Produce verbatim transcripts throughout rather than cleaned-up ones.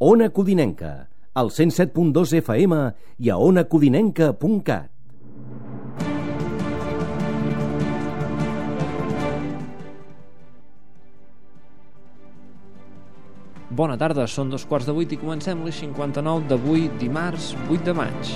Ona Codinenca, al cent set punt dos F M i a ona codinenca punt cat. Bona tarda, són dos quarts de vuit i comencem l'Eix cinquanta-nou d'avui, dimarts vuit de maig.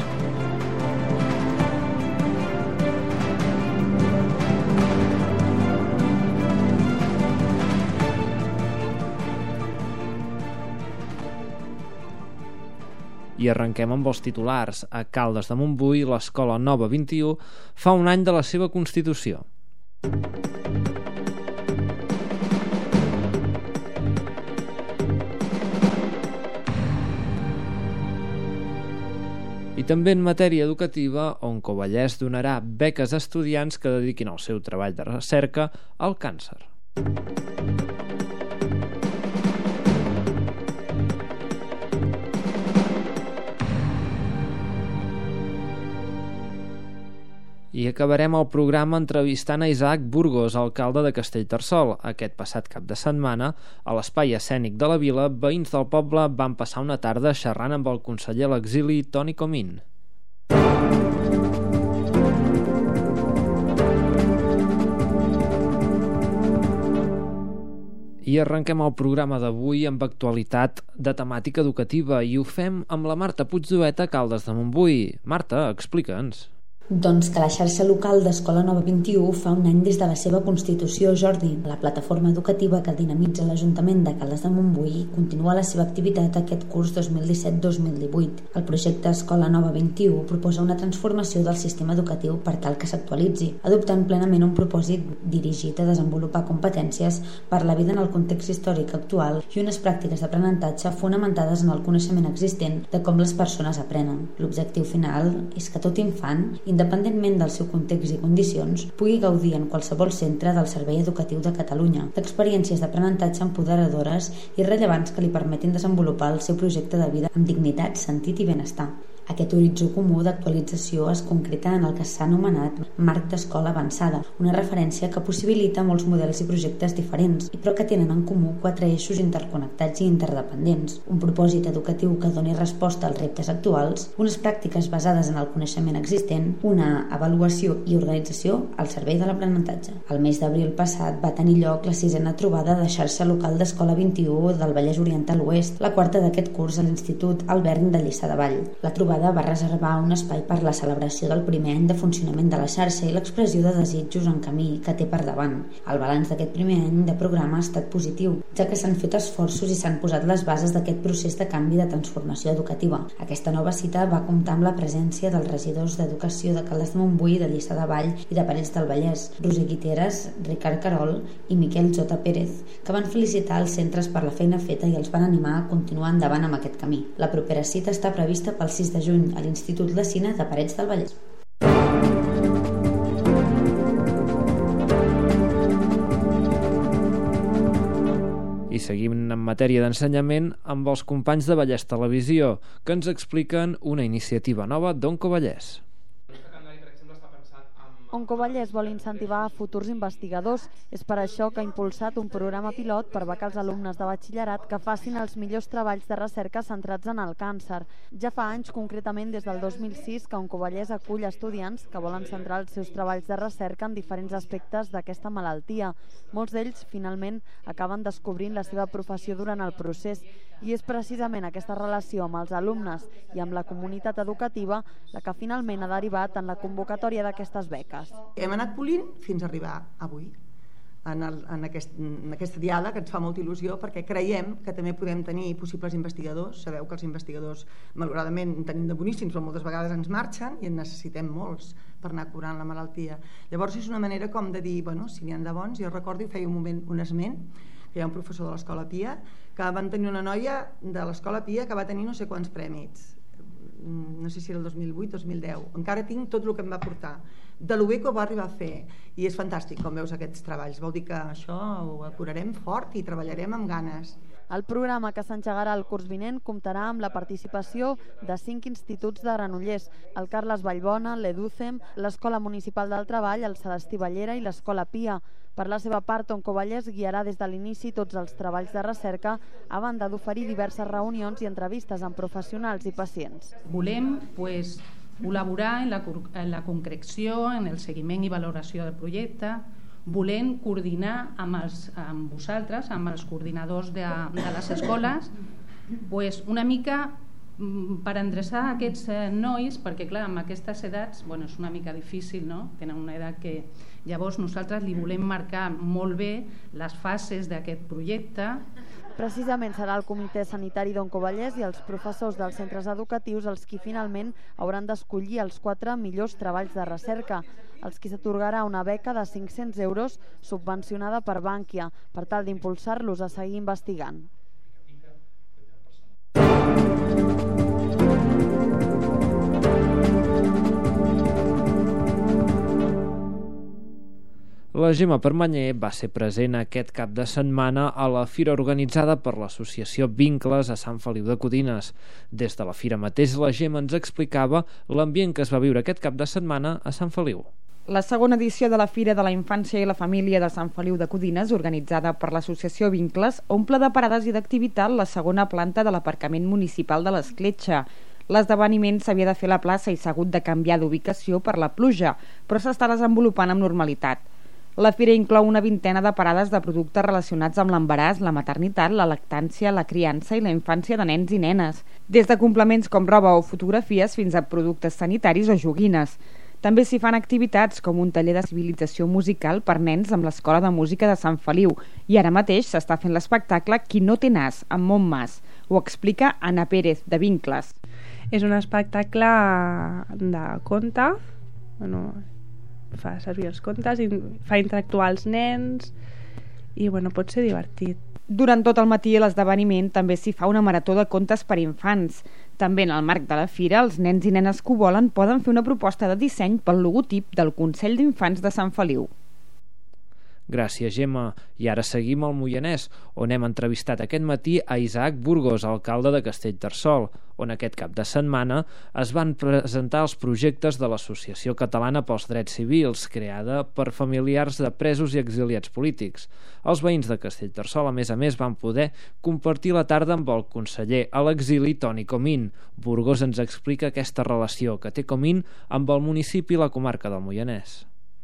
I arrenquem amb els titulars. A Caldes de Montbui, l'Escola Nova vint-i-u fa un any de la seva constitució. I també en matèria educativa, Oncovallès donarà beques a estudiants que dediquin el seu treball de recerca al càncer. I acabarem el programa entrevistant a Isaac Burgos, alcalde de Castellterçol. Aquest passat cap de setmana, a l'espai escènic de la vila, veïns del poble van passar una tarda xerrant amb el conseller a l'exili Toni Comín. I arrenquem el programa d'avui amb actualitat de temàtica educativa i ho fem amb la Marta Puigdueta a Caldes de Montbui. Marta, explica'ns. Doncs que la xarxa local d'Escola Nova vint-i-u fa un any des de la seva constitució, Jordi. La plataforma educativa que dinamitza l'Ajuntament de Caldes de Montbui continua la seva activitat aquest curs dos mil disset dos mil divuit. El projecte Escola Nova vint-i-u proposa una transformació del sistema educatiu per tal que s'actualitzi, adoptant plenament un propòsit dirigit a desenvolupar competències per la vida en el context històric actual i unes pràctiques d'aprenentatge fonamentades en el coneixement existent de com les persones aprenen. L'objectiu final és que tot infant, independentment del seu context i condicions, pugui gaudir en qualsevol centre del servei educatiu de Catalunya d'experiències d'aprenentatge empoderadores i rellevants que li permetin desenvolupar el seu projecte de vida amb dignitat, sentit i benestar. Aquest horitzó comú d'actualització es concreta en el que s'ha anomenat Marc d'Escola Avançada, una referència que possibilita molts models i projectes diferents, però que tenen en comú quatre eixos interconnectats i interdependents: un propòsit educatiu que doni resposta als reptes actuals, unes pràctiques basades en el coneixement existent, una avaluació i organització al servei de l'aprenentatge. El mes d'abril passat va tenir lloc la sisena trobada de xarxa local d'Escola vint-i-u del Vallès Oriental Oest, la quarta d'aquest curs a l'Institut Albert de Lliçà de Vall. La trobada va reservar un espai per la celebració del primer any de funcionament de la xarxa i l'expressió de desitjos en camí que té per davant. El balanç d'aquest primer any de programa ha estat positiu, ja que s'han fet esforços i s'han posat les bases d'aquest procés de canvi de transformació educativa. Aquesta nova cita va comptar amb la presència dels regidors d'Educació de Caldes de Montbui, de Lliçà de Vall i de Parets del Vallès, Roser Guiteras, Ricard Carol i Miquel J. Pérez, que van felicitar els centres per la feina feta i els van animar a continuar endavant amb aquest camí. La propera cita està prevista pel sis de juny a l'Institut Lacina de Parets del Vallès. I seguim en matèria d'ensenyament amb els companys de Vallès Televisió, que ens expliquen una iniciativa nova d'Oncovallès. Oncovallès vol incentivar a futurs investigadors. És per això que ha impulsat un programa pilot per becar els alumnes de batxillerat que facin els millors treballs de recerca centrats en el càncer. Ja fa anys, concretament des del dos mil sis, que Oncovallès acull estudiants que volen centrar els seus treballs de recerca en diferents aspectes d'aquesta malaltia. Molts d'ells, finalment, acaben descobrint la seva professió durant el procés. I és precisament aquesta relació amb els alumnes i amb la comunitat educativa la que finalment ha derivat en la convocatòria d'aquestes beques. Hem anat polint fins a arribar avui en, el, en, aquest, en aquesta diada, que ens fa molta il·lusió perquè creiem que també podem tenir possibles investigadors. Sabeu que els investigadors malauradament en tenim de boníssims, però moltes vegades ens marxen i en necessitem molts per anar curant la malaltia. Llavors és una manera com de dir, bueno, si n'hi ha de bons. Jo recordo i feia un moment un esment que hi ha un professor de l'Escola Pia que van tenir una noia de l'Escola Pia que va tenir no sé quants prèmits, no sé si era el dos mil vuit dos mil deu. Encara tinc tot el que em va portar, de lo bé que ho va arribar a fer, i és fantàstic com veus aquests treballs. Vol dir que això ho curarem fort i treballarem amb ganes. El programa, que s'engegarà el curs vinent, comptarà amb la participació de cinc instituts de Granollers: el Carles Vallbona, l'Educem, l'Escola Municipal del Treball, el Celestí Ballera i l'Escola Pia. Per la seva part, Oncovallès guiarà des de l'inici tots els treballs de recerca, a banda d'oferir diverses reunions i entrevistes amb professionals i pacients. Volem pues, col·laborar en la, en la concreció, en el seguiment i valoració del projecte, volem coordinar amb, els, amb vosaltres, amb els coordinadors de, de les escoles, pues, una mica per endreçar aquests nois, perquè clar, amb aquestes edats bueno, és una mica difícil, no? Tenen una edat que... Llavors nosaltres li volem marcar molt bé les fases d'aquest projecte. Precisament serà el Comitè Sanitari d'Oncovallès i els professors dels centres educatius els qui finalment hauran d'escollir els quatre millors treballs de recerca, els qui s'atorgarà una beca de cinc-cents euros subvencionada per Bànquia, per tal d'impulsar-los a seguir investigant. La Gemma Permanyer va ser present aquest cap de setmana a la fira organitzada per l'associació Vincles a Sant Feliu de Codines. Des de la fira mateix, la Gemma ens explicava l'ambient que es va viure aquest cap de setmana a Sant Feliu. La segona edició de la Fira de la Infància i la Família de Sant Feliu de Codines, organitzada per l'associació Vincles, omple de parades i d'activitat la segona planta de l'aparcament municipal de l'Escletxa. L'esdeveniment s'havia de fer a la plaça i s'ha hagut de canviar d'ubicació per la pluja, però s'està desenvolupant amb normalitat. La fira inclou una vintena de parades de productes relacionats amb l'embaràs, la maternitat, la lactància, la criança i la infància de nens i nenes, des de complements com roba o fotografies fins a productes sanitaris o joguines. També s'hi fan activitats com un taller de civilització musical per nens amb l'Escola de Música de Sant Feliu i ara mateix s'està fent l'espectacle Qui no té nas, amb Montmas. Ho explica Anna Pérez, de Vincles. És un espectacle de conte, bueno, fa servir els contes i fa interactuar els nens i bueno, pot ser divertit. Durant tot el matí a l'esdeveniment també s'hi fa una marató de contes per infants. També en el marc de la fira, els nens i nenes que ho volen poden fer una proposta de disseny pel logotip del Consell d'Infants de Sant Feliu. Gràcies, Gemma. I ara seguim al Moianès, on hem entrevistat aquest matí a Isaac Burgos, alcalde de Castellterçol, on aquest cap de setmana es van presentar els projectes de l'Associació Catalana pels Drets Civils, creada per familiars de presos i exiliats polítics. Els veïns de Castellterçol, a més a més, van poder compartir la tarda amb el conseller a l'exili Toni Comín. Burgos ens explica aquesta relació que té Comín amb el municipi i la comarca del Moianès.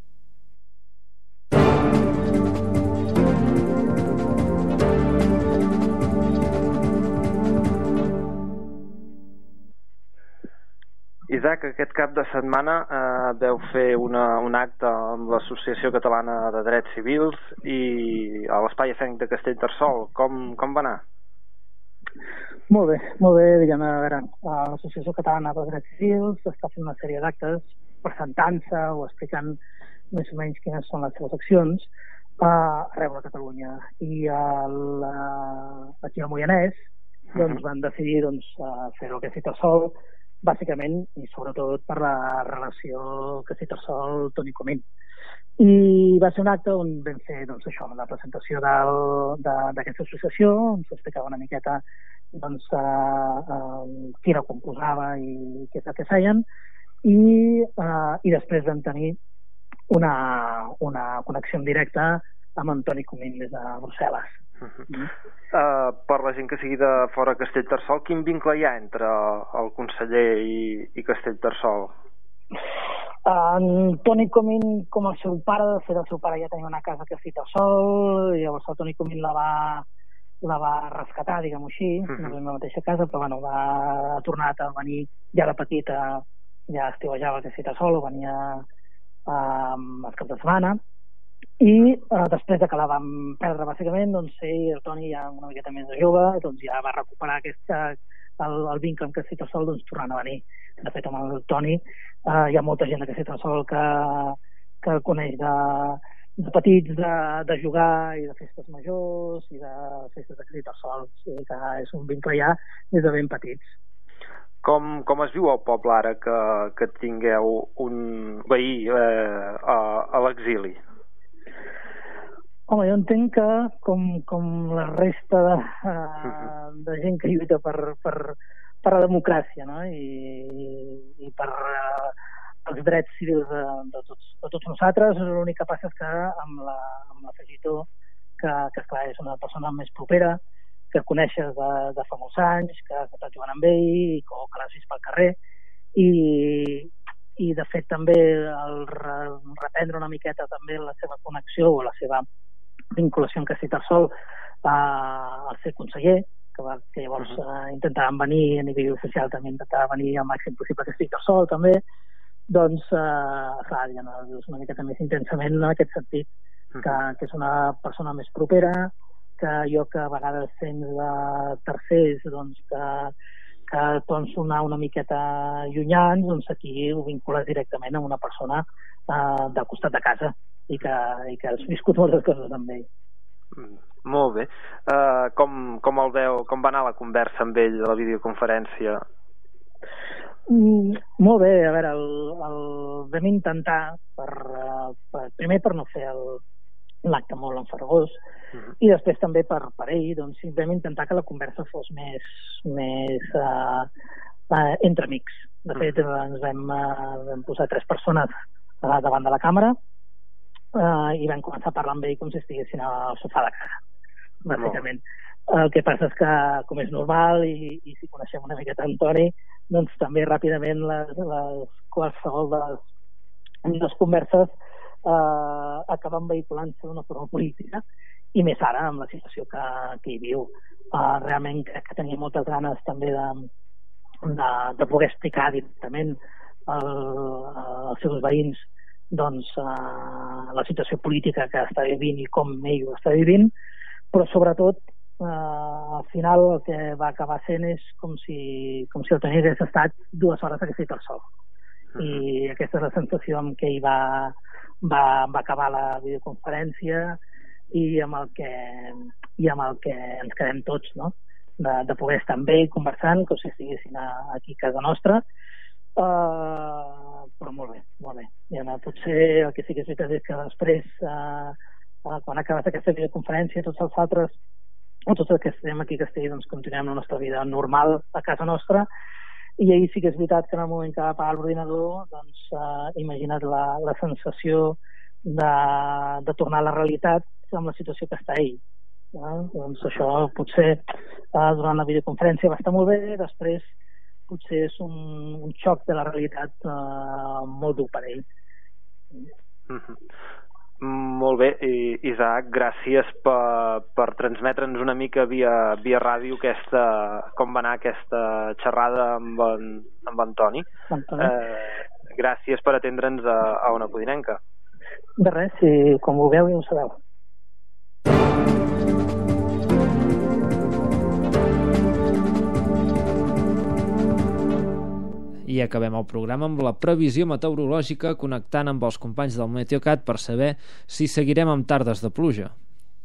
Isaac, aquest cap de setmana eh, veu fer una, un acte amb l'Associació Catalana de Drets Civils i a l'Espai Escènic de Castellterçol. Com, com va anar? Molt bé, molt bé, diguem, a veure, l'Associació Catalana de Drets Civils està fent una sèrie d'actes presentant-se o explicant més o menys quines són les seves accions uh, arreu de Catalunya. I el, uh, aquí al Moianès doncs, van decidir doncs, uh, fer-ho a Castellterçol, bàsicament i sobretot per la relació Castellterçol-Toni Comín. I va ser un acte on vam fer doncs, això, la presentació d'aquesta associació, on s'explicava una miqueta doncs, uh, uh, qui la composava i què és el que feien, i, uh, i després vam tenir una, una connexió en directe amb en Toni Comín des de Brussel·les. Uh-huh. Mm. uh, per la gent que sigui de fora Castellterçol, quin vincle hi ha entre el conseller i, i Castellterçol? En Toni Comín, com el seu pare, de fet el seu pare ja tenia una casa a Castellterçol, i llavors el Toni Comín la va, la va rescatar, diguem-ho així, uh-huh. no en la mateixa casa, però bueno, va, ha tornat a venir ja de petita, ja estiuejava a Castellterçol, o venia uh, els caps de setmana, i uh, després de que la vam perdre bàsicament, doncs ell, el Toni ja una miqueta més de jove, doncs ja va recuperar aquesta, el, el vincle amb Castellterçol, doncs tornant a venir. De fet, amb el Toni uh, hi ha molta gent de Castellterçol que, que el coneix de, de petits, de, de jugar i de festes majors i de festes de Castellterçol, o sigui que és un vincle ja des de ben petits. Com, com es viu al poble ara que, que tingueu un veí eh, a, a l'exili? Home, jo entenc que, com, com la resta de, uh, de gent que lluita per, per, per la democràcia, no? I, i per uh, els drets civils de, de, tots, de tots nosaltres. L'únic que passa és que amb l'afegitó que, que esclar, és una persona més propera, que coneixes de, de fa molts anys, que, que estàs jugant amb ell, o que l'has vist pel carrer, i, i de fet també el re, reprendre una miqueta també la seva connexió o la seva vinculació amb Castellterçol eh, al ser conseller, que, va, que llavors eh, intentaven venir a nivell oficial, també intentaven venir al màxim possible a Castellterçol també, doncs eh, clar, ja no, és una miqueta més intensament en aquest sentit, que, que és una persona més propera, que allò que a vegades sents de tercers doncs que, que poden sonar una miqueta llunyans, doncs aquí ho vincules directament amb una persona eh, del costat de casa i que, i que has viscut moltes coses amb ell. Mm, molt bé. Uh, com, com el veu, com va anar la conversa amb ell a la videoconferència? Mm, molt bé, a veure, el, el vam intentar per, uh, per, primer per no fer el l'acte molt enfargós, uh-huh. i després també per, per ell, doncs vam intentar que la conversa fos més, més uh, uh, entre amics. De fet, uh-huh. ens vam, uh, vam posar tres persones uh, davant de la càmera uh, i vam començar a parlar amb ell com si estiguessin al sofà de casa, bàsicament. Uh-huh. El que passa és que, com és normal, i, i si coneixem una miqueta Antoni, doncs també ràpidament les, les qualsevol de les, les converses Uh, acaben vehiculant-se d'una forma política, i més ara amb la situació que, que hi viu. Uh, realment crec que tenia moltes ganes també de, de, de poder explicar directament el, als seus veïns doncs, uh, la situació política que està vivint i com ell ho està vivint, però sobretot uh, al final el que va acabar sent és com si, com si el Toni hagués estat dues hores a Castellterçol. Uh-huh. I aquesta és la sensació amb què ell va Va, va acabar la videoconferència i amb el que, i amb el que ens quedem tots, no? de, de poder estar amb ell conversant, com si estiguessin a, aquí a casa nostra, uh, però molt bé, molt bé. I ara, potser el que sí que és veritat és que després, uh, uh, quan ha acabat aquesta videoconferència, tots els altres, o tots els que estem aquí a Castell, doncs continuem la nostra vida normal a casa nostra. I ahir sí que és veritat que en el moment que va apagar l'ordinador, doncs, eh, imagina't la, la sensació de, de tornar a la realitat amb la situació que està ell. Eh? Doncs això potser eh, durant la videoconferència va estar molt bé, després potser és un, un xoc de la realitat eh, molt dur per ell. Mm-hmm. Molt bé, I, Isaac, gràcies per, per transmetre'ns una mica via, via ràdio aquesta, com va anar aquesta xerrada amb en, amb en Toni. Eh, gràcies per atendre'ns a, a Ona Codinenca. De res, si com vulgueu i ho sabeu. I acabem el programa amb la previsió meteorològica, connectant amb els companys del Meteocat per saber si seguirem amb tardes de pluja.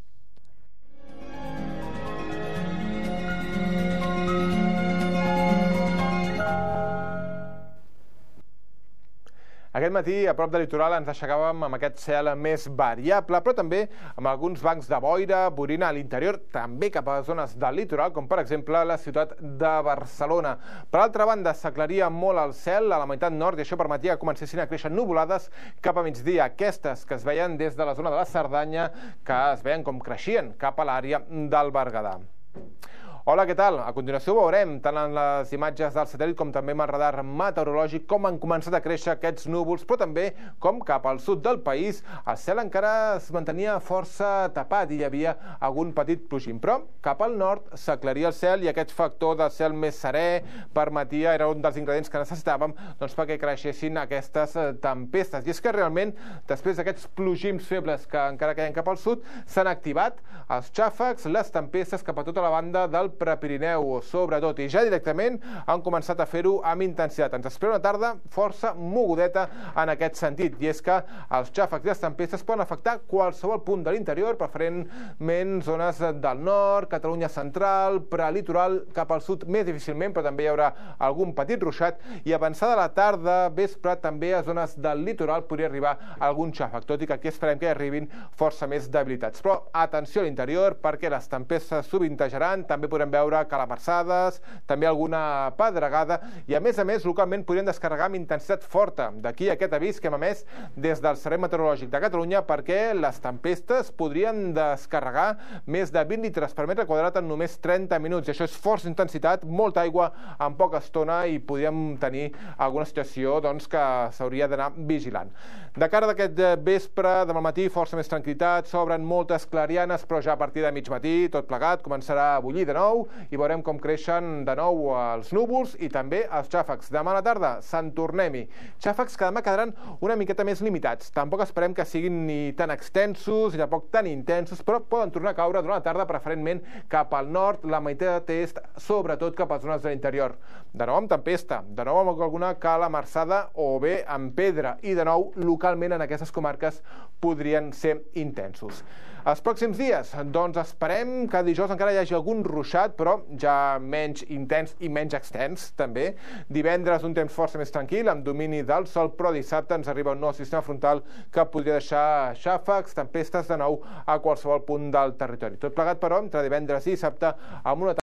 Aquest matí, a prop del litoral, ens aixecàvem amb aquest cel més variable, però també amb alguns bancs de boira, borina a l'interior, també cap a les zones del litoral, com per exemple la ciutat de Barcelona. Per altra banda, s'aclaria molt el cel a la meitat nord i això permetia que comencessin a créixer nuvolades cap a migdia. Aquestes que es veien des de la zona de la Cerdanya, que es veien com creixien cap a l'àrea del Berguedà. Hola, què tal? A continuació veurem, tant en les imatges del satèl·lit com també amb el radar meteorològic, com han començat a créixer aquests núvols, però també com cap al sud del país el cel encara es mantenia força tapat i hi havia algun petit plogim. Però cap al nord s'aclaria el cel i aquest factor del cel més serè permetia, era un dels ingredients que necessitàvem doncs, perquè creixessin aquestes tempestes. I és que realment, després d'aquests plogims febles que encara queden cap al sud, s'han activat els xàfecs, les tempestes cap a tota la banda del Prepirineu, sobretot, i ja directament han començat a fer-ho amb intensitat. Ens espera una tarda força mogudeta en aquest sentit, i és que els xàfecs i les tempestes poden afectar qualsevol punt de l'interior, preferentment zones del nord, Catalunya central, prelitoral, cap al sud més difícilment, però també hi haurà algun petit ruixat, i avançada la tarda, vespre, també a zones del litoral podria arribar algun xàfec, tot i que aquí esperem que hi arribin força més debilitats. Però atenció a l'interior, perquè les tempestes sovintejaran, també podrem podrem veure calamarsades, també alguna pedregada, i a més a més localment podrien descarregar amb intensitat forta. D'aquí aquest avís que hem emès des del Servei Meteorològic de Catalunya, perquè les tempestes podrien descarregar més de vint litres per metre quadrat en només trenta minuts, i això és força intensitat, molta aigua en poca estona, i podríem tenir alguna situació doncs, que s'hauria d'anar vigilant. De cara d'aquest vespre, demà al matí, força més tranquil·litat, s'obren moltes clarianes, però ja a partir de mig matí, tot plegat, començarà a bullir de nou, i veurem com creixen de nou els núvols i també els xàfecs. Demà a la tarda, se'n tornem-hi. Xàfecs que demà quedaran una miqueta més limitats. Tampoc esperem que siguin ni tan extensos ni tampoc tan intensos, però poden tornar a caure durant la tarda, preferentment cap al nord, la meitat est, sobretot cap a les zones de l'interior. De nou amb tempesta, de nou amb alguna calamarsada o bé amb pedra, i de nou localment en aquestes comarques podrien ser intensos. Els pròxims dies, doncs esperem que dijous encara hi hagi algun ruixat, però ja menys intens i menys extens, també. Divendres un temps força més tranquil, amb domini del sol, però dissabte ens arriba un nou sistema frontal que podria deixar xàfecs, tempestes de nou a qualsevol punt del territori. Tot plegat, però, entre divendres i dissabte, amb una